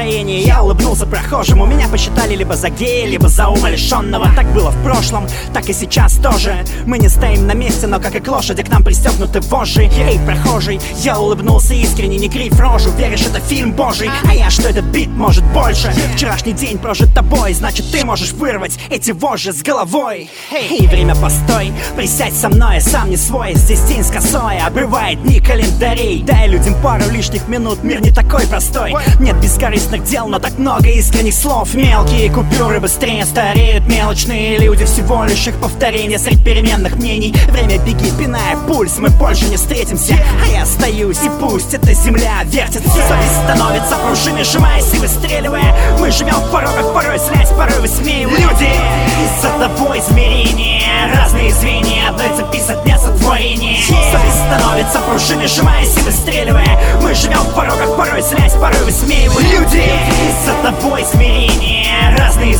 настроение. Я улыбнулся прохожему, меня посчитали либо за гея, либо за умалишенного. Так было в прошлом, так и сейчас тоже. Мы не стоим на месте, но как и к лошади к нам пристегнуты вожжи. Эй, прохожий, я улыбнулся искренне, не кривь рожу. Веришь, это фильм божий, а я, что этот бит может больше. Вчерашний день прожит тобой, значит ты можешь вырвать эти вожжи с головой. Эй, время постой, присядь со мной, сам не свой. Здесь день с косой, обрывает дни календарей. Дай людям пару лишних минут, мир не такой простой. Нет бескорыстных дел, но так много искренних слов. Мелкие купюры быстрее стареют, мелочные люди всего лишь их повторение среди переменных мнений. Время беги, пиная пульс, мы больше не встретимся. А я остаюсь, и пусть эта земля вертится. Совесть становится пружиной, сжимаясь и выстреливая. Мы живем в порогах, порой злясь, порой высмеивая. Люди, из-за того измерения, разные звенья одной цепи сотня сотворения. Совесть становится пружиной, сжимаясь и выстреливая. Мы живем в порогах, порой злясь, порой высмеивая. Люди, из-за того измерения, разные